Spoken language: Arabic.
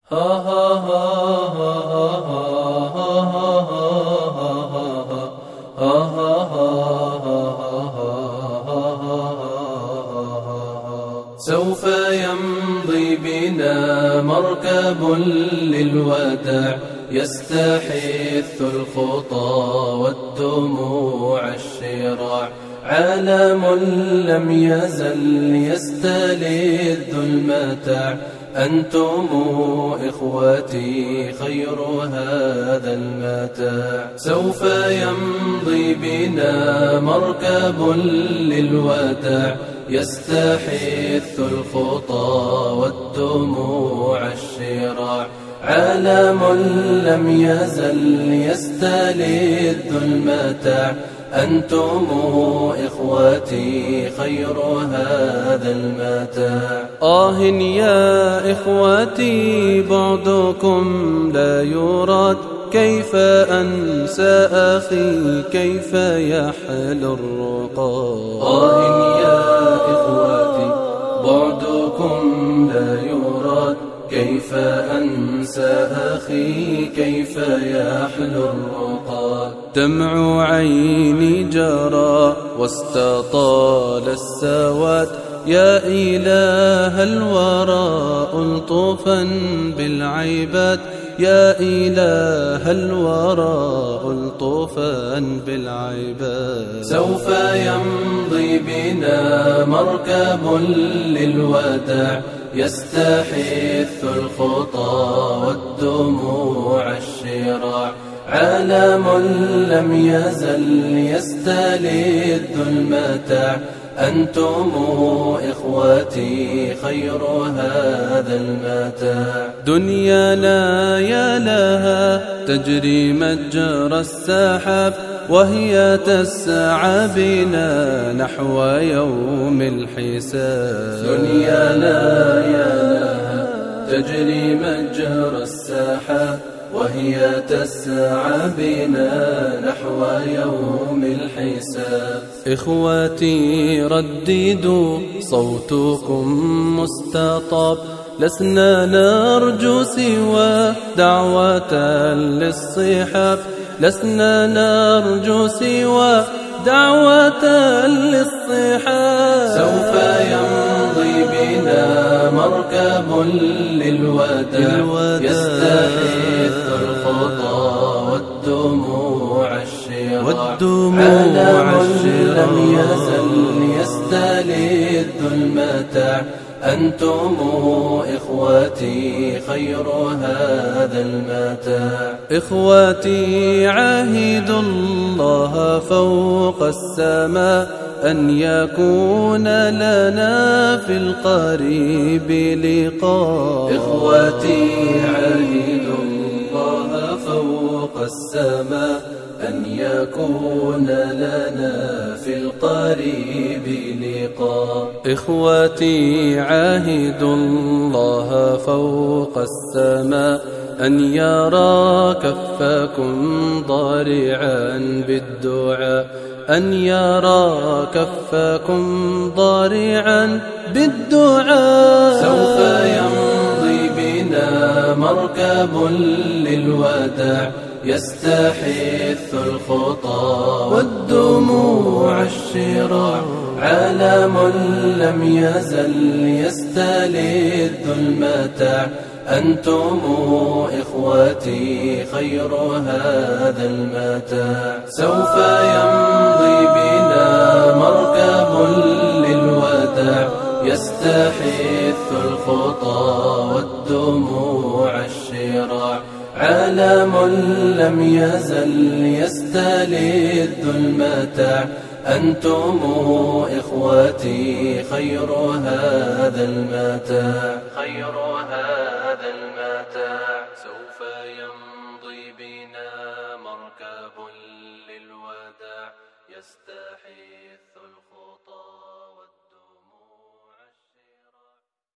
سوف يمضي بنا مركب للوداع يستحث الخطى والدموع الشراع، عالم لم يزل يستلذ المتاع، أنتم إخوتي خير هذا المتاع. سوف يمضي بنا مركب للوداع يستحث الخطى والدموع الشراع، عالم لم يزل يستلذ المتاع، أنتم إخوتي خير هذا المتاع. يا إخوتي بعدكم لا يراد، كيف أنسى أخي كيف يحلو الرقاد. يا إخوتي بعدكم لا يراد، كيف أنسى أخي كيف يحلو الرقاد. دمع عيني جرى واستطال السواد، يا إله الورى ألطفا بالعباد، يا إله الورى ألطفا بالعباد. سوف يمضي بنا مركب للوداع يستحث الخطى والدموع الشراع، عالم لم يزل يستلذ المتاع، أنتم إخوتي خير هذا المتاع. دنيانا يا لها تجري مجرى السحاب، وهي تسعى بنا نحو يوم الحساب. دنيانا يا لها تجري مجرى السحاب، وهي تسعى بنا نحو يوم الحساب. إخوتي رددوا صوتكم مستطاب، لسنا نرجو سوى دعوة للصحاب، لسنا نرجو سوى دعوة للصحاب. سوف يمضي بنا مركب للوداع يستحث الخطى والدموع الشراع، عالم لم يزل يستلذ المتاع، أنتم إخوتي خير هذا المتاع. إخوتي عاهدوا الله فوق السماء، أن يكون لنا في القريب لقاء. إخوتي عاهدوا الله فوق السماء، أن يكون لنا في القريب لقاء. إخوتي عاهدوا الله فوق السماء، أن يرى كفكم ضارعا بالدعاء، أن يرى كفكم ضارعا بالدعاء. سوف يمضي بنا مركب للوداع يستحث الخطى والدموع الشراع، عالم لم يزل يستلذ المتاع، أنتم إخوتي خير هذا المتاع. سوف يمضي بنا مركب للوداع يستحث الخطى والدموع الشراع، عالم لم يزل يستلذ المتاع، أنتم إخوتي خير هذا المتاع.